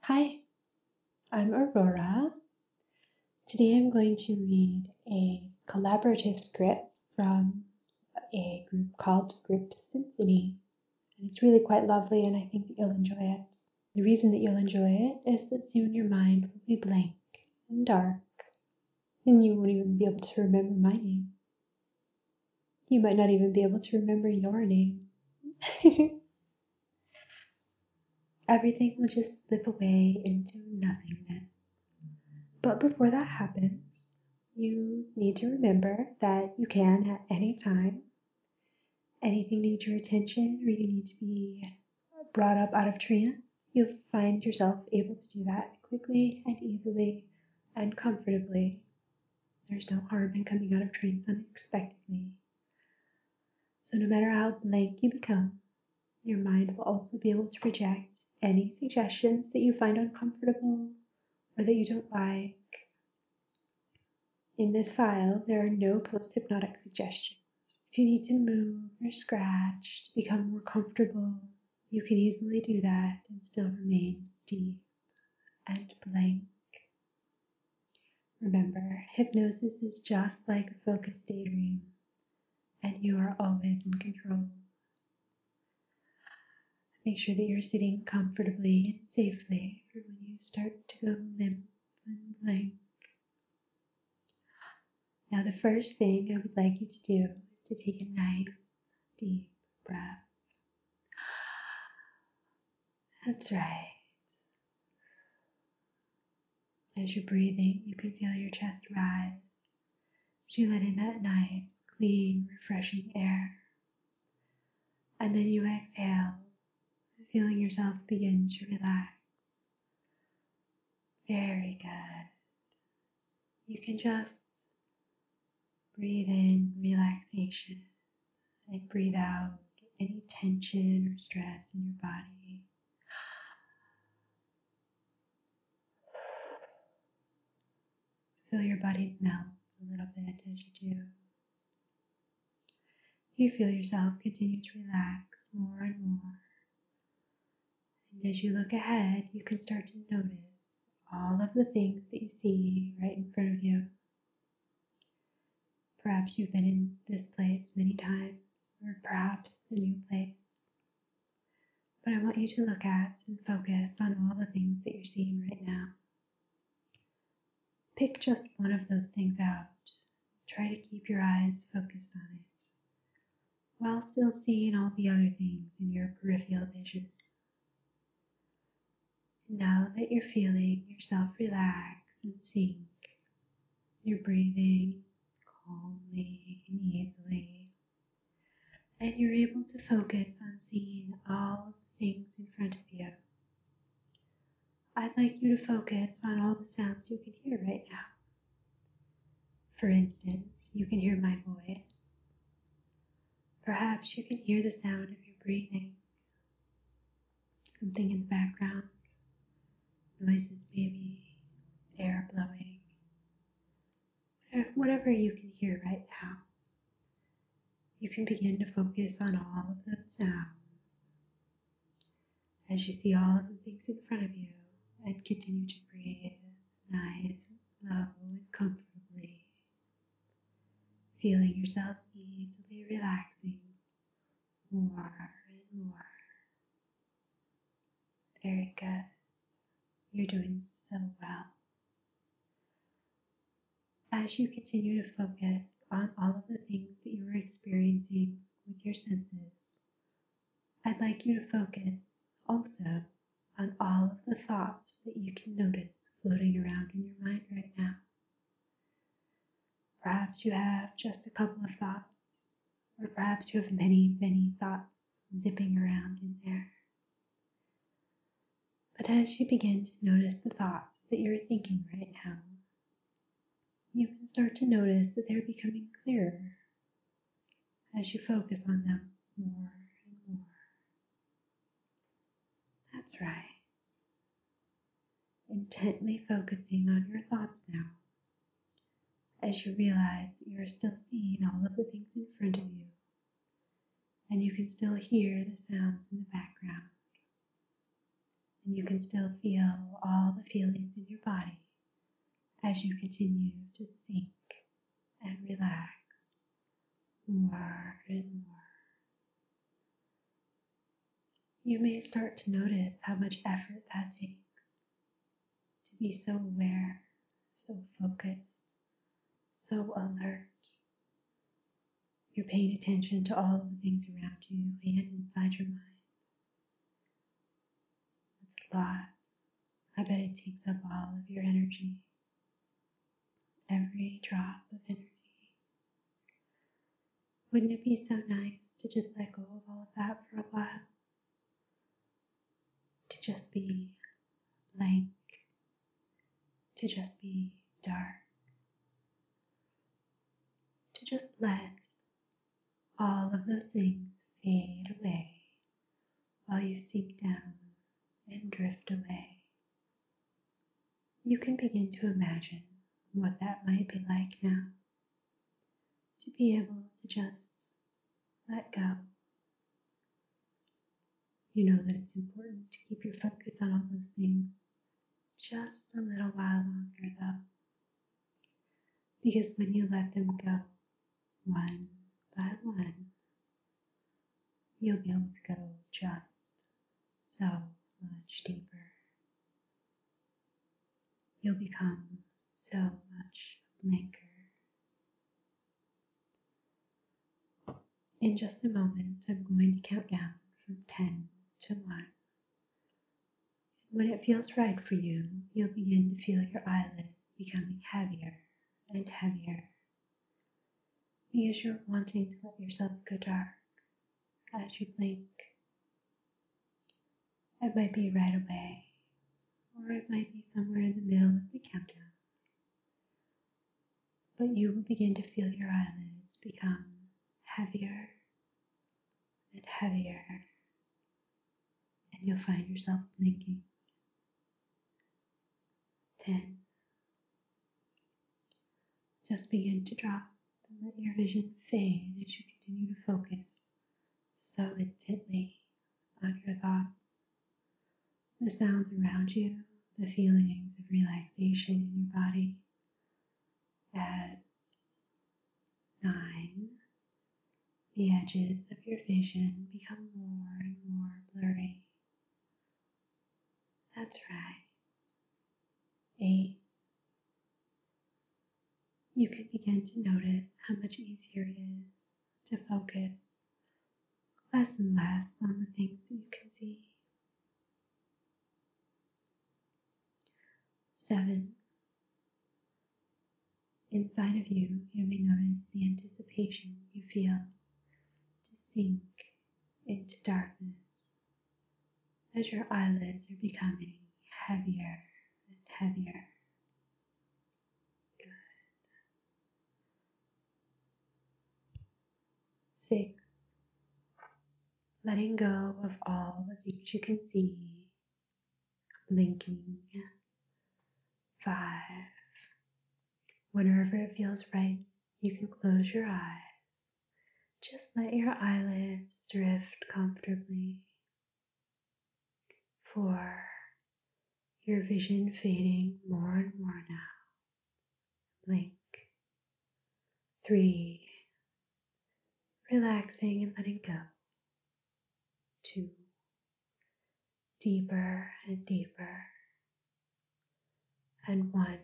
Hi, I'm Aurora. Today I'm going to read a collaborative script from a group called Script Symphony. And it's really quite lovely, and I think that you'll enjoy it. The reason that you'll enjoy it is that soon your mind will be blank and dark, and you won't even be able to remember my name. You might not even be able to remember your name. Everything will just slip away into nothingness. But before that happens, you need to remember that you can at any time. Anything needs your attention or you need to be brought up out of trance, you'll find yourself able to do that quickly and easily and comfortably. There's no harm in coming out of trance unexpectedly. So no matter how blank you become, your mind will also be able to reject any suggestions that you find uncomfortable or that you don't like. In this file, there are no post-hypnotic suggestions. If you need to move or scratch to become more comfortable, you can easily do that and still remain deep and blank. Remember, hypnosis is just like a focused daydream, and you are always in control. Make sure that you're sitting comfortably and safely for when you start to go limp and blank. Now, the first thing I would like you to do is to take a nice, deep breath. That's right. As you're breathing, you can feel your chest rise as you let in that nice, clean, refreshing air. And then you exhale, feeling yourself begin to relax. Very good. You can just breathe in relaxation and breathe out any tension or stress in your body. Feel your body melt a little bit as you do. You feel yourself continue to relax more and more. And as you look ahead, you can start to notice all of the things that you see right in front of you. Perhaps you've been in this place many times, or perhaps it's a new place. But I want you to look at and focus on all the things that you're seeing right now. Pick just one of those things out. Try to keep your eyes focused on it, while still seeing all the other things in your peripheral vision. And now that you're feeling yourself relax and sink, you're breathing calmly and easily, and you're able to focus on seeing all the things in front of you. I'd like you to focus on all the sounds you can hear right now. For instance, you can hear my voice. Perhaps you can hear the sound of your breathing, something in the background, noises maybe, air blowing, whatever you can hear right now. You can begin to focus on all of those sounds as you see all of the things in front of you and continue to breathe nice and slow and comfortably, feeling yourself easily relaxing more and more. Very good. You're doing so well. As you continue to focus on all of the things that you are experiencing with your senses, I'd like you to focus also on all of the thoughts that you can notice floating around in your mind right now. Perhaps you have just a couple of thoughts, or perhaps you have many, many thoughts zipping around in there. But as you begin to notice the thoughts that you're thinking right now, you can start to notice that they're becoming clearer as you focus on them more and more. That's right. Intently focusing on your thoughts now, as you realize that you're still seeing all of the things in front of you, and you can still hear the sounds in the background. And you can still feel all the feelings in your body as you continue to sink and relax more and more. You may start to notice how much effort that takes to be so aware, so focused, so alert. You're paying attention to all of the things around you and inside your mind. It's a lot. I bet it takes up all of your energy, every drop of energy. Wouldn't it be so nice to just let go of all of that for a while? To just be blank, to just be dark, to just let all of those things fade away while you sink down and drift away. You can begin to imagine what that might be like now, to be able to just let go. You know that it's important to keep your focus on all those things just a little while longer though, because when you let them go, one by one, you'll be able to go just so much deeper. You'll become so much blanker. In just a moment, I'm going to count down from 10 to 1. When it feels right for you, you'll begin to feel your eyelids becoming heavier and heavier, because you're wanting to let yourself go dark as you blink. It might be right away, or it might be somewhere in the middle of the countdown. But you will begin to feel your eyelids become heavier and heavier, and you'll find yourself blinking. 10. Just begin to drop and let your vision fade as you continue to focus so intently on your thoughts, the sounds around you, the feelings of relaxation in your body. At 9, the edges of your vision become more and more blurry. That's right. 8, you can begin to notice how much easier it is to focus less and less on the things that you can see. 7, inside of you, you may notice the anticipation you feel to sink into darkness as your eyelids are becoming heavier and heavier. Good. 6, letting go of all the things you can see, blinking. 5, whenever it feels right, you can close your eyes. Just let your eyelids drift comfortably. 4, your vision fading more and more now. Blink. 3, relaxing and letting go. 2, deeper and deeper. And 1,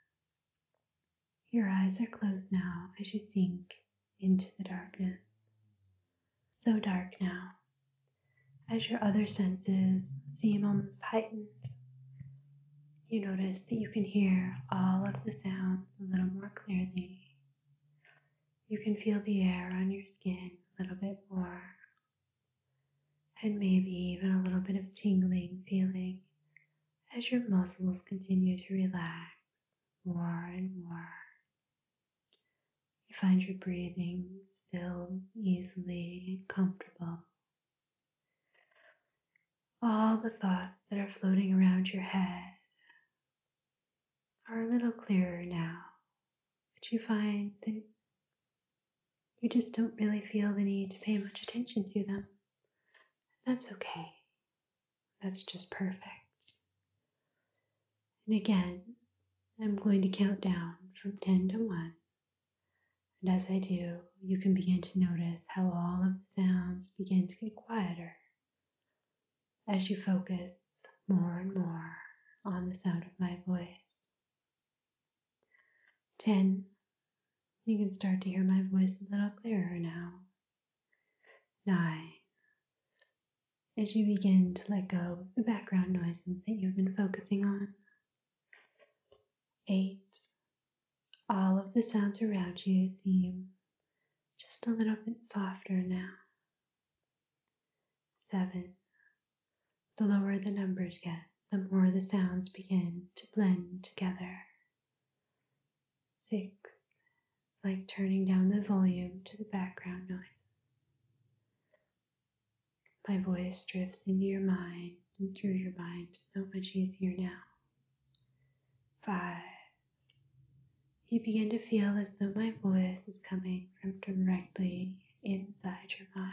your eyes are closed now as you sink into the darkness. So dark now, as your other senses seem almost heightened. You notice that you can hear all of the sounds a little more clearly. You can feel the air on your skin a little bit more, and maybe even a little bit of tingling feeling as your muscles continue to relax more and more. You find your breathing still easily and comfortable. All the thoughts that are floating around your head are a little clearer now, but you find that you just don't really feel the need to pay much attention to them. That's okay. That's just perfect. And again, I'm going to count down from 10 to 1. And as I do, you can begin to notice how all of the sounds begin to get quieter as you focus more and more on the sound of my voice. 10. You can start to hear my voice a little clearer now. 9. As you begin to let go of the background noises that you've been focusing on. 8. All of the sounds around you seem just a little bit softer now. 7. The lower the numbers get, the more the sounds begin to blend together. 6. It's like turning down the volume to the background noises. My voice drifts into your mind and through your mind so much easier now. 5. You begin to feel as though my voice is coming from directly inside your mind.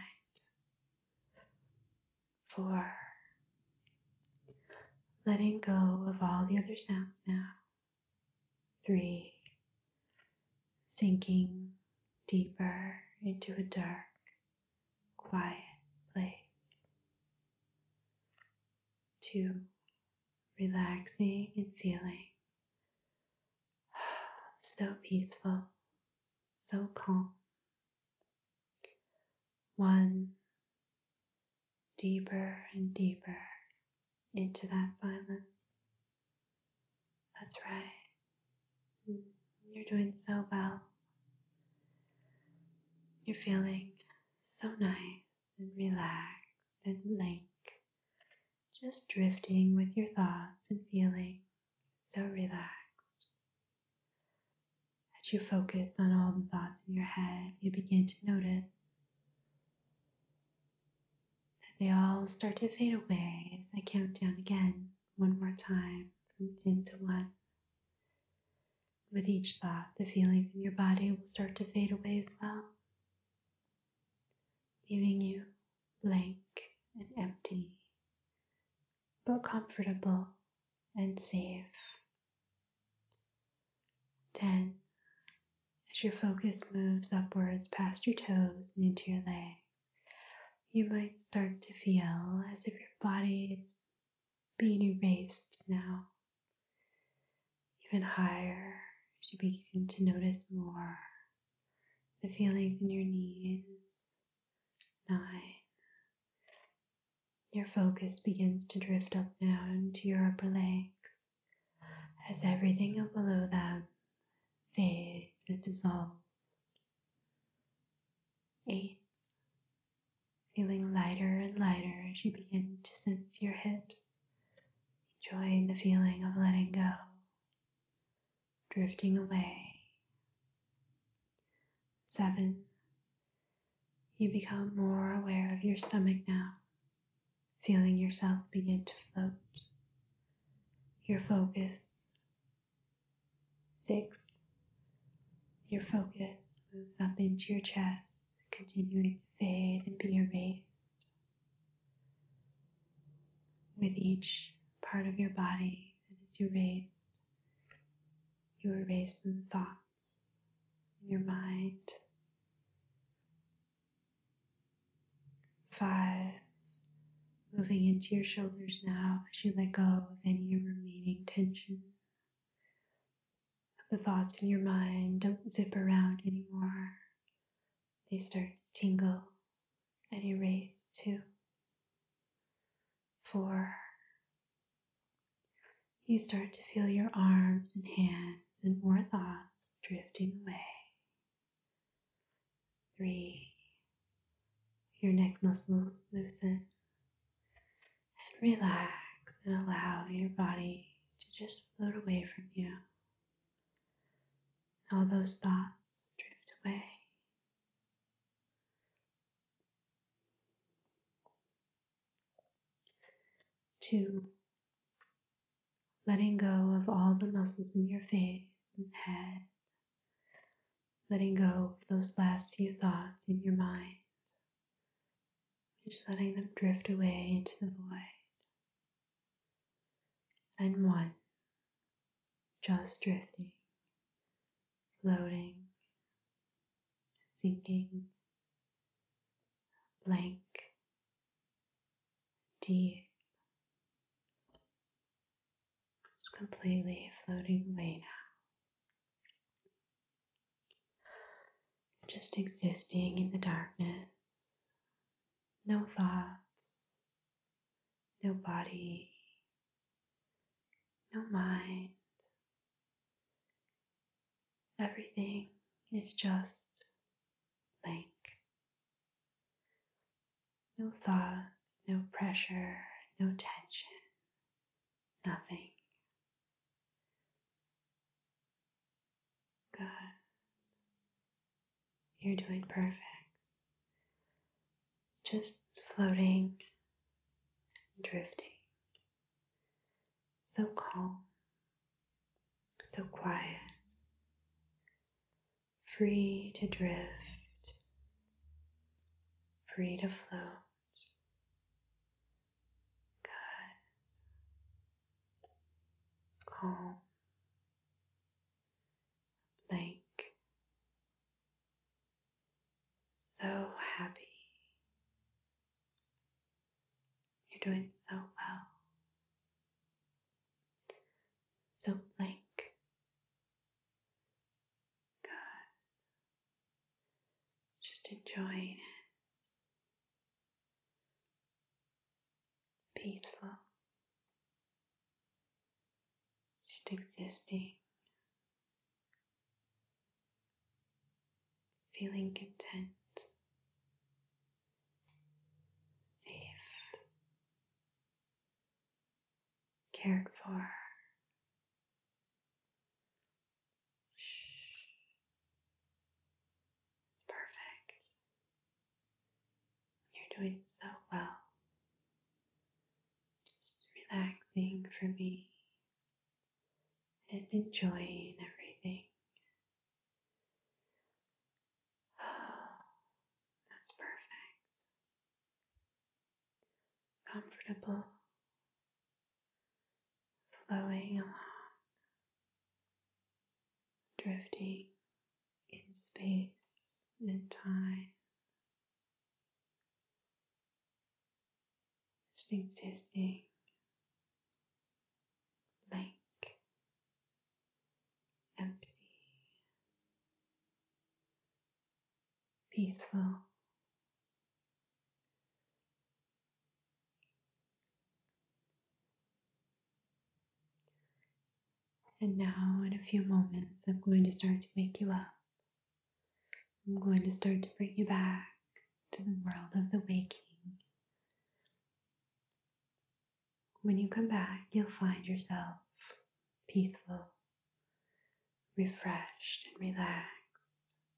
4. Letting go of all the other sounds now. 3. Sinking deeper into a dark, quiet place. 2. Relaxing and feeling so peaceful, so calm. 1. Deeper and deeper into that silence. That's right. You're doing so well. You're feeling so nice and relaxed and light, just drifting with your thoughts and feeling so relaxed. As you focus on all the thoughts in your head, you begin to notice that they all start to fade away as I count down again one more time from 10 to 1. With each thought, the feelings in your body will start to fade away as well, leaving you blank and empty, but comfortable and safe. 10. As your focus moves upwards past your toes and into your legs, you might start to feel as if your body is being erased now, even higher as you begin to notice more the feelings in your knees. 9. Your focus begins to drift up now into your upper legs as everything below them fades and dissolves. 8. Feeling lighter and lighter as you begin to sense your hips, enjoying the feeling of letting go, drifting away. 7. You become more aware of your stomach now, feeling yourself begin to float. Your focus. 6. Your focus moves up into your chest, continuing to fade and be erased. With each part of your body that is erased, you erase some thoughts in your mind. 5. Moving into your shoulders now as you let go of any remaining tension. The thoughts in your mind don't zip around anymore. They start to tingle and erase too. 4. You start to feel your arms and hands and more thoughts drifting away. 3. Your neck muscles loosen and relax and allow your body to just float away from you. All those thoughts drift away. 2. Letting go of all the muscles in your face and head. Letting go of those last few thoughts in your mind. Just letting them drift away into the void. And 1. just drifting, floating, sinking, blank, deep, just completely floating away now. Just existing in the darkness, no thoughts, no body, no mind. Everything is just blank. No thoughts, no pressure, no tension, nothing. Good. You're doing perfect. Just floating, drifting. So calm, so quiet, free to drift, free to float. Good. Calm, blank, so happy. You're doing so well. So blank. Good. Just enjoying it. Peaceful. Just existing. Feeling content. Safe. Cared for. Shh. It's perfect. You're doing so well. Just relaxing for me and enjoying everything. Oh, that's perfect. Comfortable, flowing along, drifting in space and time, just existing, blank, empty, peaceful. And now, in a few moments, I'm going to start to wake you up. I'm going to start to bring you back to the world of the waking. When you come back, you'll find yourself peaceful, refreshed, and relaxed.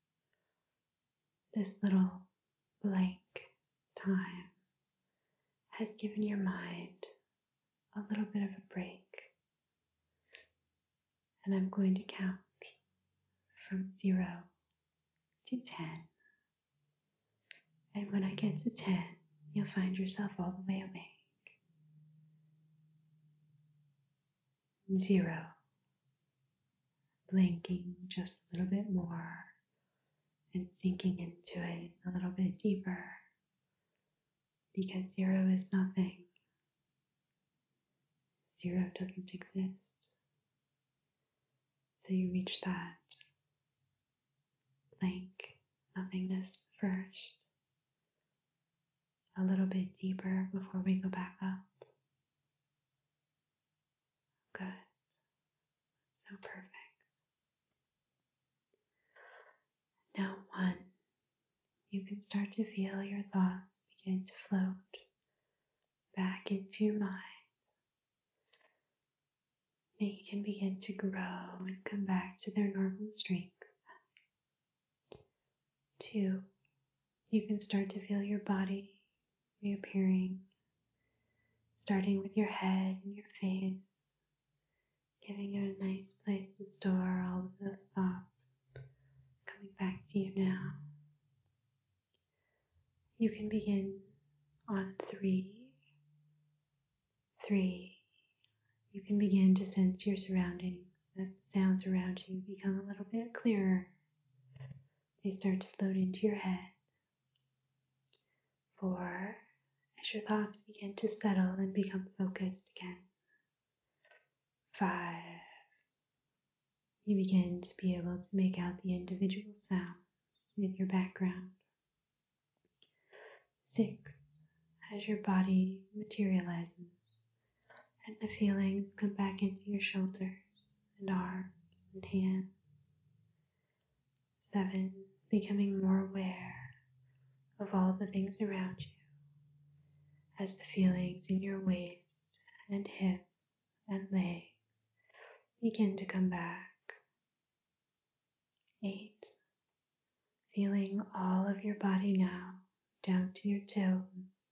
This little blank time has given your mind a little bit of a break. And I'm going to count from 0 to 10. And when I get to 10, you'll find yourself all the way awake. 0, blinking just a little bit more and sinking into it a little bit deeper, because 0 is nothing. 0 doesn't exist. So you reach that blank nothingness first, a little bit deeper before we go back up. Good. So perfect. Now 1, you can start to feel your thoughts begin to float back into your mind. They can begin to grow and come back to their normal strength. 2, you can start to feel your body reappearing, starting with your head and your face, giving you a nice place to store all of those thoughts coming back to you now. You can begin on 3. 3, you can begin to sense your surroundings as the sounds around you become a little bit clearer. They start to float into your head. 4, as your thoughts begin to settle and become focused again. 5, you begin to be able to make out the individual sounds in your background. 6, as your body materializes and the feelings come back into your shoulders and arms and hands. 7, becoming more aware of all the things around you as the feelings in your waist and hips and legs begin to come back. 8, feeling all of your body now down to your toes.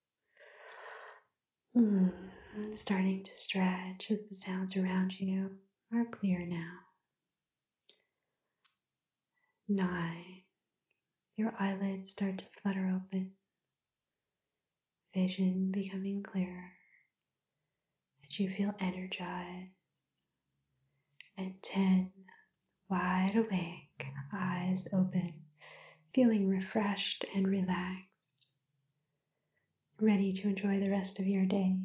Starting to stretch as the sounds around you are clear now. 9, your eyelids start to flutter open, vision becoming clearer as you feel energized. And 10, wide awake, eyes open, feeling refreshed and relaxed, ready to enjoy the rest of your day.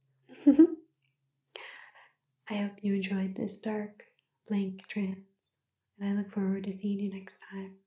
I hope you enjoyed this dark, blank trance, and I look forward to seeing you next time.